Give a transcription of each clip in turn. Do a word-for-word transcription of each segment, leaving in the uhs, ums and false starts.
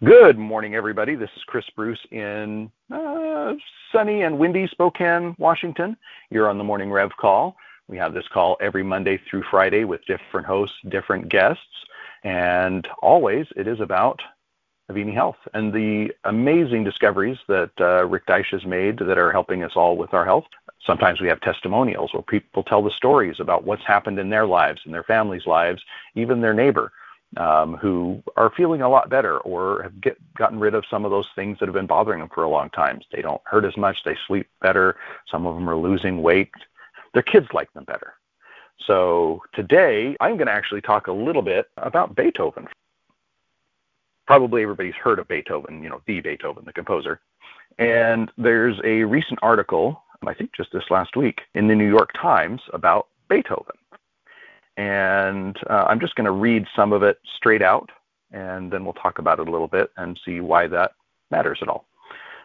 Good morning, everybody. This is Chris Bruce in uh, sunny and windy Spokane, Washington. You're on the Morning Rev call. We have this call every Monday through Friday with different hosts, different guests, and always it is about Avini Health and the amazing discoveries that uh, Rick Deitsch has made that are helping us all with our health. Sometimes we have testimonials where people tell the stories about what's happened in their lives, in their families' lives, even their neighbor. Um, who are feeling a lot better or have get, gotten rid of some of those things that have been bothering them for a long time. They don't hurt as much. They sleep better. Some of them are losing weight. Their kids like them better. So today, I'm going to actually talk a little bit about Beethoven. Probably everybody's heard of Beethoven, you know, the Beethoven, the composer. And there's a recent article, I think just this last week, in the New York Times about Beethoven. And uh, I'm just going to read some of it straight out, and then we'll talk about it a little bit and see why that matters at all.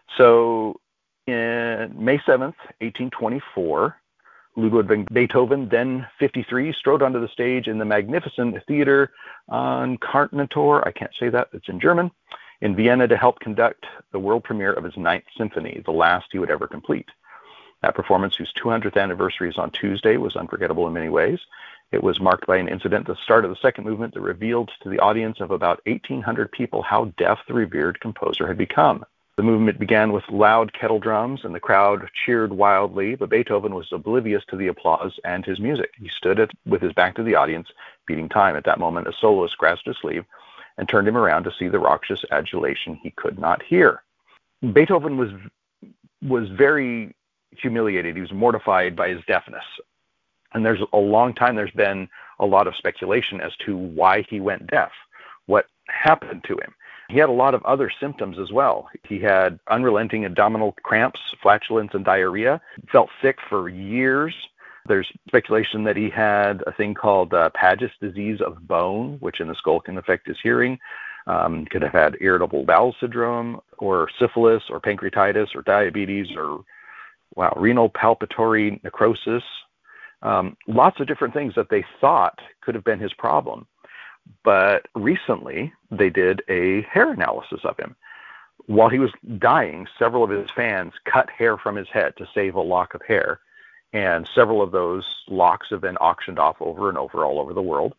So, in May seventh, eighteen twenty-four, Ludwig van Beethoven, then fifty-three, strode onto the stage in the magnificent theater on Karntor, I can't say that, it's in German, in Vienna to help conduct the world premiere of his Ninth Symphony, the last he would ever complete. That performance, whose two hundredth anniversary is on Tuesday, was unforgettable in many ways. It was marked by an incident at the start of the second movement that revealed to the audience of about eighteen hundred people how deaf the revered composer had become. The movement began with loud kettle drums, and the crowd cheered wildly, but Beethoven was oblivious to the applause and his music. He stood at, with his back to the audience, beating time. At that moment, a soloist grasped his sleeve and turned him around to see the raucous adulation he could not hear. Beethoven was was very humiliated. He was mortified by his deafness. And there's a long time, there's been a lot of speculation as to why he went deaf, what happened to him. He had a lot of other symptoms as well. He had unrelenting abdominal cramps, flatulence, and diarrhea, felt sick for years. There's speculation that he had a thing called uh, Paget's disease of bone, which in the skull can affect his hearing. Um, could have had irritable bowel syndrome, or syphilis, or pancreatitis, or diabetes, or wow, renal palpatory necrosis. Um, lots of different things that they thought could have been his problem. But recently, they did a hair analysis of him. While he was dying, several of his fans cut hair from his head to save a lock of hair. And several of those locks have been auctioned off over and over all over the world.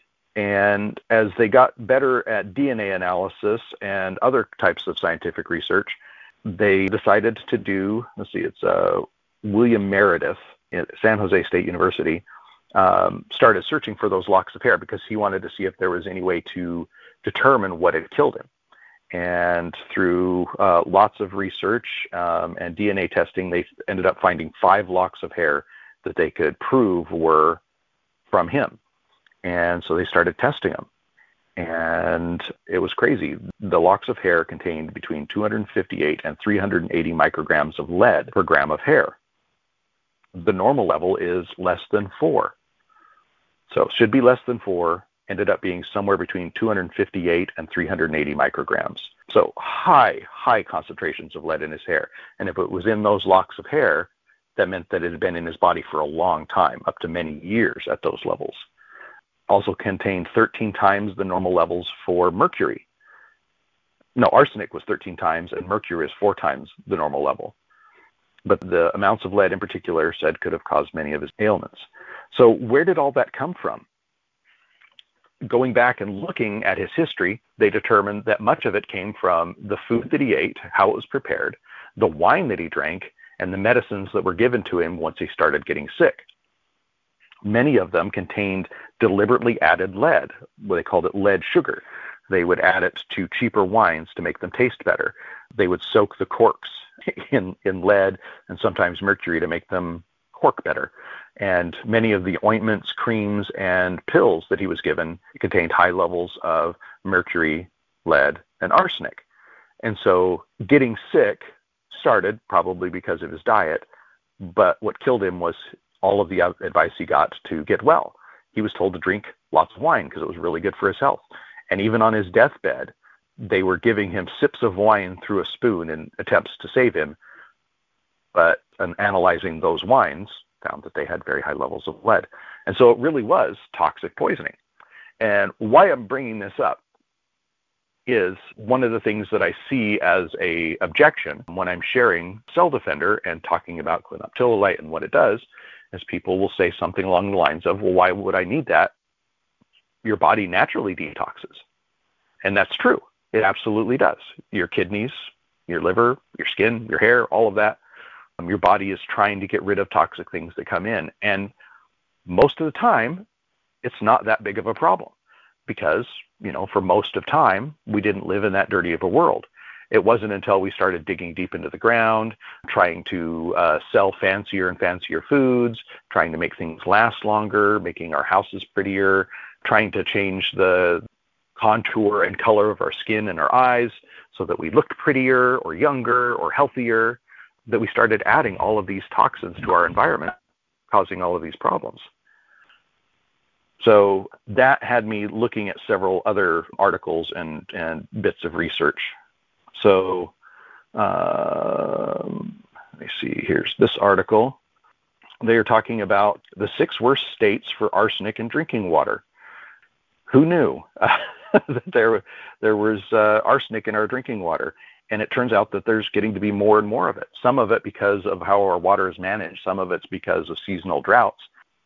And as they got better at D N A analysis and other types of scientific research, they decided to do, let's see, it's uh, William Meredith at San Jose State University, um, started searching for those locks of hair because he wanted to see if there was any way to determine what had killed him. And through uh, lots of research um, and D N A testing, they ended up finding five locks of hair that they could prove were from him. And so they started testing them. And it was crazy. The locks of hair contained between two hundred fifty-eight and three hundred eighty micrograms of lead per gram of hair. The normal level is less than four. So it should be less than four, ended up being somewhere between two hundred fifty-eight and three hundred eighty micrograms. So high, high concentrations of lead in his hair. And if it was in those locks of hair, that meant that it had been in his body for a long time, up to many years at those levels. Also contained thirteen times the normal levels for mercury. No, arsenic was thirteen times, and mercury is four times the normal level. But the amounts of lead in particular said could have caused many of his ailments. So where did all that come from? Going back and looking at his history, they determined that much of it came from the food that he ate, how it was prepared, the wine that he drank, and the medicines that were given to him once he started getting sick. Many of them contained deliberately added lead. Well, they called it lead sugar. They would add it to cheaper wines to make them taste better. They would soak the corks in, in lead and sometimes mercury to make them cork better. And many of the ointments, creams, and pills that he was given contained high levels of mercury, lead, and arsenic. And so getting sick started probably because of his diet, but what killed him was all of the advice he got to get well. He was told to drink lots of wine because it was really good for his health. And even on his deathbed, they were giving him sips of wine through a spoon in attempts to save him. But in analyzing those wines, found that they had very high levels of lead. And so it really was toxic poisoning. And why I'm bringing this up is one of the things that I see as a objection when I'm sharing Cell Defender and talking about clinoptilolite and what it does, is people will say something along the lines of, well, why would I need that? Your body naturally detoxes. And that's true. It absolutely does. Your kidneys, your liver, your skin, your hair, all of that, um, your body is trying to get rid of toxic things that come in. And most of the time, it's not that big of a problem because, you know, for most of time, we didn't live in that dirty of a world. It wasn't until we started digging deep into the ground, trying to uh, sell fancier and fancier foods, trying to make things last longer, making our houses prettier, trying to change the contour and color of our skin and our eyes so that we looked prettier or younger or healthier, that we started adding all of these toxins to our environment, causing all of these problems. So that had me looking at several other articles and, and bits of research. So um, let me see, here's this article. They are talking about the six worst states for arsenic in drinking water. Who knew uh, that there, there was uh, arsenic in our drinking water? And it turns out that there's getting to be more and more of it. Some of it because of how our water is managed. Some of it's because of seasonal droughts.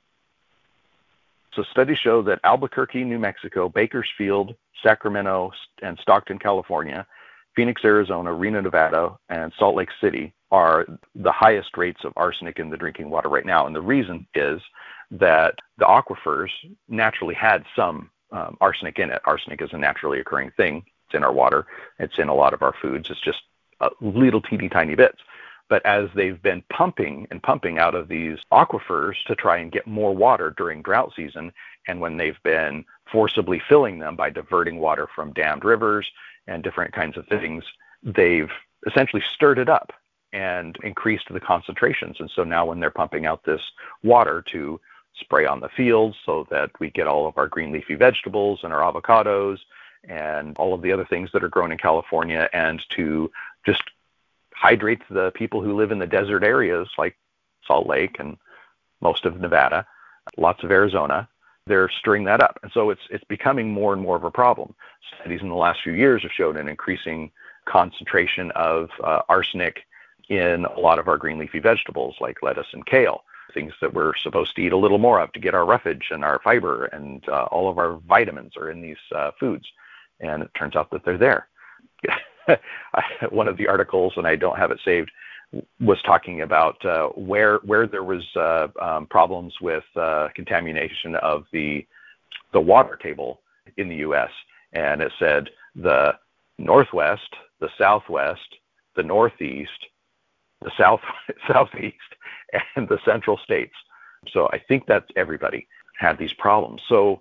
So studies show that Albuquerque, New Mexico, Bakersfield, Sacramento, and Stockton, California, Phoenix, Arizona, Reno, Nevada, and Salt Lake City are the highest rates of arsenic in the drinking water right now. And the reason is that the aquifers naturally had some um, arsenic in it. Arsenic is a naturally occurring thing. It's in our water. It's in a lot of our foods. It's just uh, little teeny tiny bits. But as they've been pumping and pumping out of these aquifers to try and get more water during drought season, and when they've been forcibly filling them by diverting water from dammed rivers and different kinds of things, they've essentially stirred it up and increased the concentrations. And so now when they're pumping out this water to spray on the fields so that we get all of our green leafy vegetables and our avocados and all of the other things that are grown in California, and to just hydrate the people who live in the desert areas like Salt Lake and most of Nevada, lots of Arizona, they're stirring that up. And so it's it's becoming more and more of a problem. Studies in the last few years have shown an increasing concentration of uh, arsenic in a lot of our green leafy vegetables like lettuce and kale, things that we're supposed to eat a little more of to get our roughage and our fiber, and uh, all of our vitamins are in these uh, foods. And it turns out that they're there. One of the articles, and I don't have it saved, was talking about uh, where where there was uh, um, problems with uh, contamination of the the water table in the U S, and it said the Northwest, the Southwest, the Northeast, the South Southeast, and the Central states. So I think that's everybody had these problems. So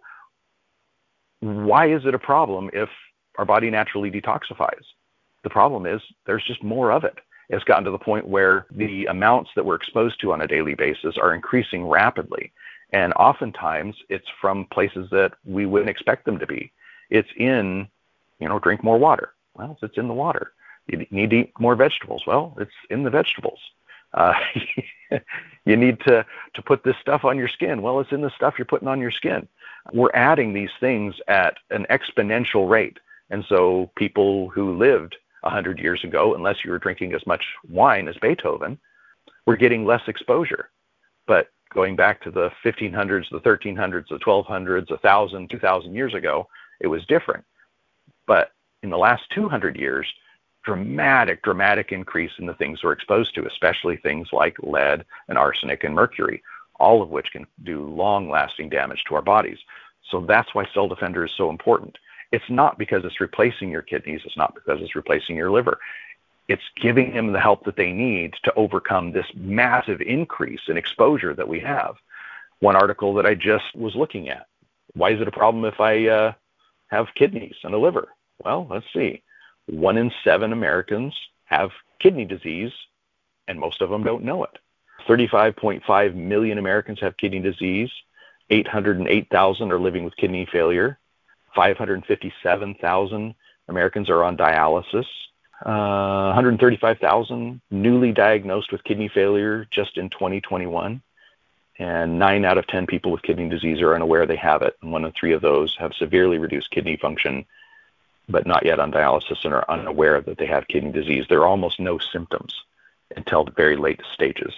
why is it a problem if our body naturally detoxifies? The problem is there's just more of it. It's gotten to the point where the amounts that we're exposed to on a daily basis are increasing rapidly. And oftentimes it's from places that we wouldn't expect them to be. It's in, you know, drink more water. Well, it's in the water. You need to eat more vegetables. Well, it's in the vegetables. Uh, you need to, to put this stuff on your skin. Well, it's in the stuff you're putting on your skin. We're adding these things at an exponential rate. And so people who lived one hundred years ago, unless you were drinking as much wine as Beethoven, were getting less exposure. But going back to the fifteen hundreds, the thirteen hundreds, the twelve hundreds, one thousand, two thousand years ago, it was different. But in the last two hundred years, dramatic, dramatic increase in the things we're exposed to, especially things like lead and arsenic and mercury, all of which can do long-lasting damage to our bodies. So that's why Cell Defender is so important. It's not because it's replacing your kidneys. It's not because it's replacing your liver. It's giving them the help that they need to overcome this massive increase in exposure that we have. One article that I just was looking at, why is it a problem if I uh, have kidneys and a liver? Well, let's see. One in seven Americans have kidney disease, and most of them don't know it. thirty-five point five million Americans have kidney disease. eight hundred eight thousand are living with kidney failure. five hundred fifty-seven thousand Americans are on dialysis. Uh, one hundred thirty-five thousand newly diagnosed with kidney failure just in twenty twenty-one. And nine out of ten people with kidney disease are unaware they have it. And one in three of those have severely reduced kidney function but not yet on dialysis and are unaware that they have kidney disease. There are almost no symptoms until the very late stages.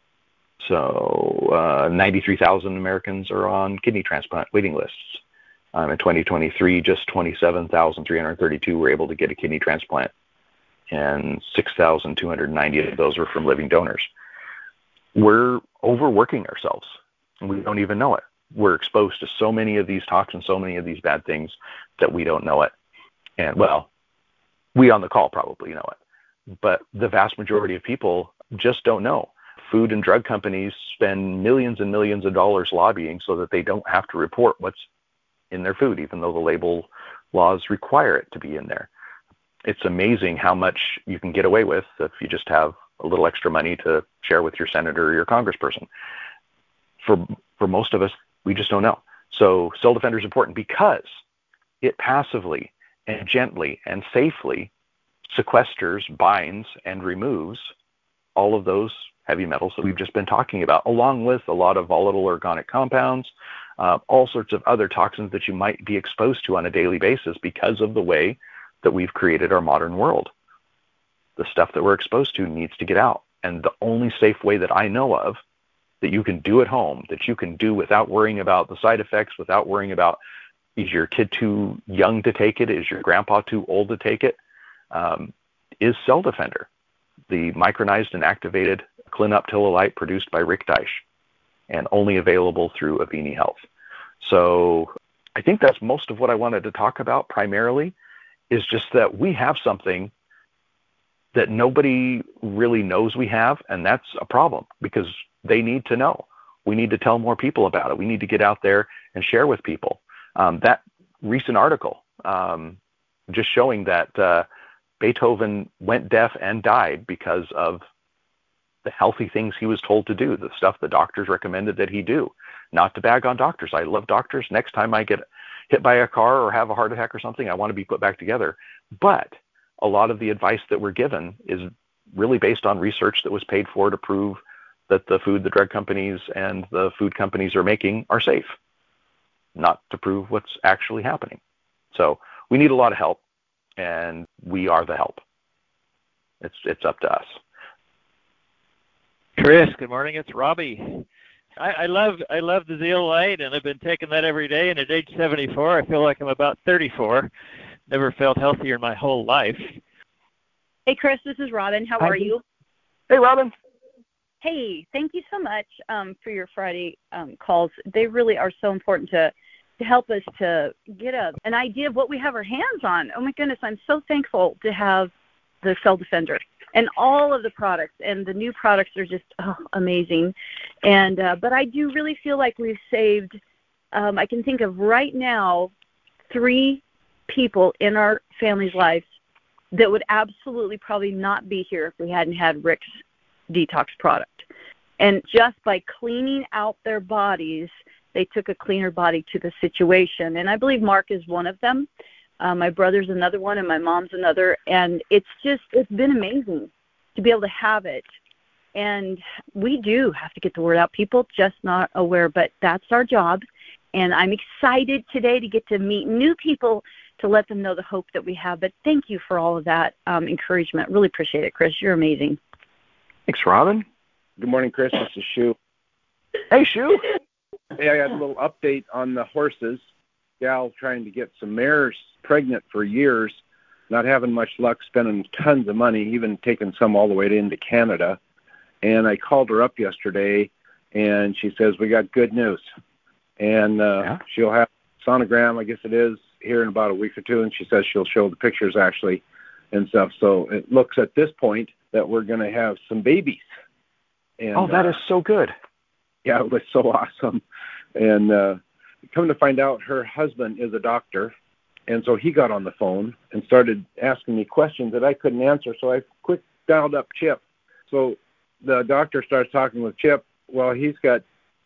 So uh, ninety-three thousand Americans are on kidney transplant waiting lists. Um, in twenty twenty-three, just twenty-seven thousand three hundred thirty-two were able to get a kidney transplant, and six thousand two hundred ninety of those were from living donors. We're overworking ourselves, and we don't even know it. We're exposed to so many of these toxins, so many of these bad things that we don't know it. And, well, we on the call probably know it, but the vast majority of people just don't know. Food and drug companies spend millions and millions of dollars lobbying so that they don't have to report what's in their food, even though the label laws require it to be in there. It's amazing how much you can get away with if you just have a little extra money to share with your senator or your congressperson. For for most of us, we just don't know. So Cell Defender is important because it passively and gently and safely sequesters, binds, and removes all of those heavy metals that we've just been talking about, along with a lot of volatile organic compounds, uh, all sorts of other toxins that you might be exposed to on a daily basis because of the way that we've created our modern world. The stuff that we're exposed to needs to get out. And the only safe way that I know of that you can do at home, that you can do without worrying about the side effects, without worrying about, is your kid too young to take it? Is your grandpa too old to take it? Um, is Cell Defender, the micronized and activated clinoptilolite produced by Rick Deich and only available through Avini Health. So I think that's most of what I wanted to talk about primarily, is just that we have something that nobody really knows we have, and that's a problem because they need to know. We need to tell more people about it. We need to get out there and share with people. Um, that recent article um, just showing that uh, Beethoven went deaf and died because of the healthy things he was told to do, the stuff the doctors recommended that he do. Not to bag on doctors. I love doctors. Next time I get hit by a car or have a heart attack or something, I want to be put back together. But a lot of the advice that we're given is really based on research that was paid for to prove that the food the drug companies and the food companies are making are safe, not to prove what's actually happening. So we need a lot of help, and we are the help. It's it's up to us. Chris, good morning. It's Robbie. I, I love I love the Zeolite, and I've been taking that every day. And at age seventy-four, I feel like I'm about thirty-four. Never felt healthier in my whole life. Hey, Chris, this is Robin. How Hi. are you? Hey, Robin. Hey, thank you so much um, for your Friday um, calls. They really are so important to, to help us to get a, an idea of what we have our hands on. Oh, my goodness, I'm so thankful to have the Cell Defender and all of the products. And the new products are just oh, amazing. And uh, But I do really feel like we've saved, um, I can think of right now, three people in our family's lives that would absolutely probably not be here if we hadn't had Rick's detox product. And just by cleaning out their bodies, they took a cleaner body to the situation. And I believe Mark is one of them. Uh, my brother's another one, and my mom's another. And it's just, it's been amazing to be able to have it. And we do have to get the word out. People just not aware, but that's our job. And I'm excited today to get to meet new people to let them know the hope that we have. But thank you for all of that um, encouragement. Really appreciate it, Chris. You're amazing. Thanks, Robin. Good morning, Chris. This is Shu. Hey, Shu. Hey, I got a little update on the horses. Gal trying to get some mares pregnant for years, not having much luck, spending tons of money, even taking some all the way into Canada. And I called her up yesterday, and she says, we got good news. And uh, yeah. she'll have sonogram, I guess it is, here in about a week or two, and she says she'll show the pictures actually and stuff. So it looks at this point that we're going to have some babies. And, oh, that uh, is so good. Yeah, it was so awesome. And uh, come to find out, her husband is a doctor, and so he got on the phone and started asking me questions that I couldn't answer, so I quick dialed up Chip. So the doctor starts talking with Chip. Well, he's got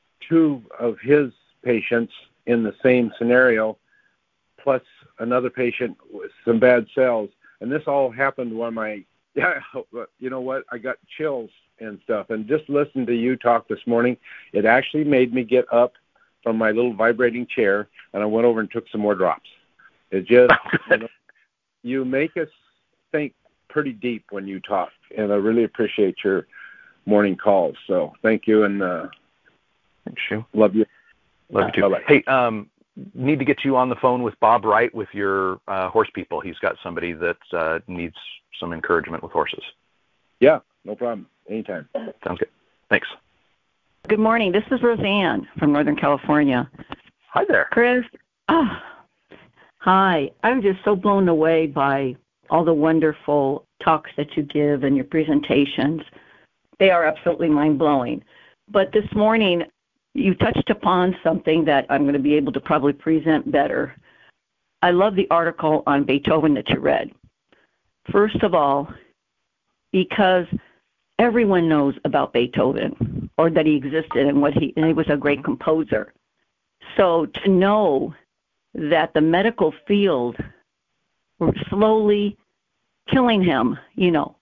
two of his patients in the same scenario, plus another patient with some bad cells. And this all happened when my, yeah, you know what, I got chills and stuff. And just listening to you talk this morning, it actually made me get up from my little vibrating chair, and I went over and took some more drops. It just, you know, you make us think pretty deep when you talk, and I really appreciate your morning calls. So thank you, and uh, Thanks, Shu. Love you. Love you too. Bye-bye. Hey, um, need to get you on the phone with Bob Wright with your uh, horse people. He's got somebody that uh, needs some encouragement with horses. Yeah, no problem. Anytime. Sounds good. Thanks. Good morning. This is Roseanne from Northern California. Hi there. Chris, oh, hi. I'm just so blown away by all the wonderful talks that you give and your presentations. They are absolutely mind-blowing. But this morning, you touched upon something that I'm going to be able to probably present better. I love the article on Beethoven that you read. First of all, because everyone knows about Beethoven, or that he existed and what he, and he was a great composer. So to know that the medical field were slowly killing him, you know,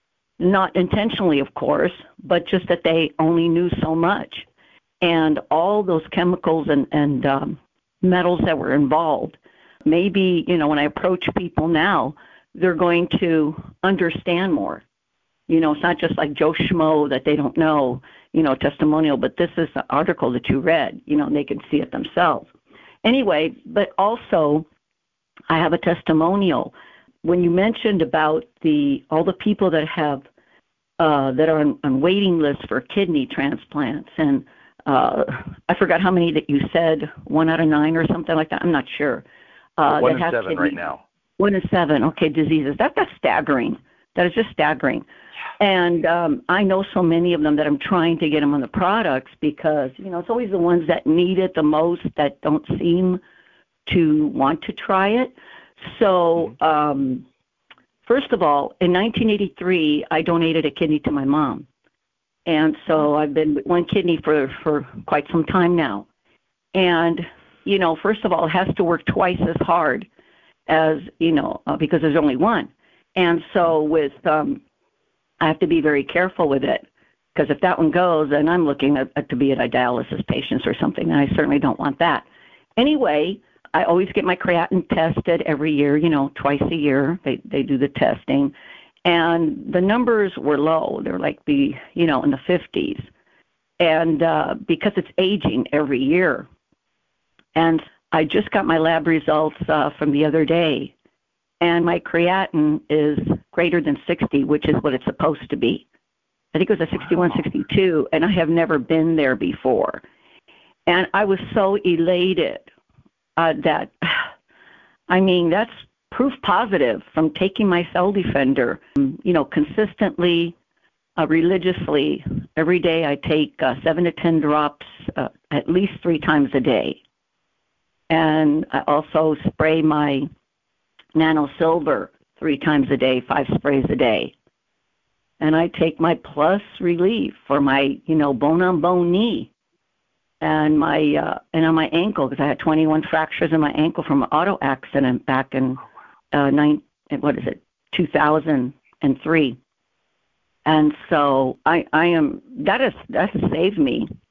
not intentionally, of course, but just that they only knew so much. And all those chemicals and, and um, metals that were involved, maybe, you know, when I approach people now, they're going to understand more. You know, it's not just like Joe Schmo that they don't know, you know, testimonial, but this is the article that you read, you know, and they can see it themselves. Anyway, but also I have a testimonial. When you mentioned about the all the people that have, uh, that are on, on waiting lists for kidney transplants, and uh, I forgot how many that you said, one out of nine or something like that, I'm not sure. Uh, one that in have seven kidney, right now. One in seven, okay, diseases. That, that's staggering. That is just staggering. And um, I know so many of them that I'm trying to get them on the products because, you know, it's always the ones that need it the most that don't seem to want to try it. So, um, first of all, in nineteen eighty-three, I donated a kidney to my mom. And so I've been with one kidney for, for quite some time now. And, you know, first of all, it has to work twice as hard as, you know, uh, because there's only one. And so with, um, I have to be very careful with it because if that one goes, then I'm looking at, at to be at a dialysis patient or something, and I certainly don't want that. Anyway, I always get my creatinine tested every year, you know, twice a year. They they do the testing. And the numbers were low. They're like the, you know, in the fifties. And uh, because it's aging every year. And I just got my lab results uh, from the other day. And my creatinine is greater than sixty, which is what it's supposed to be. I think it was a sixty-one, sixty-two, and I have never been there before. And I was so elated uh, that, I mean, that's proof positive from taking my Cell Defender, you know, consistently, uh, religiously. Every day I take uh, seven to ten drops uh, at least three times a day. And I also spray my Nano Silver three times a day, five sprays a day. And I take my Plus Relief for my, you know, bone-on-bone knee and my uh, and on my ankle because I had twenty-one fractures in my ankle from an auto accident back in uh, nine, what is it, two thousand three. And so I, I am that is that has saved me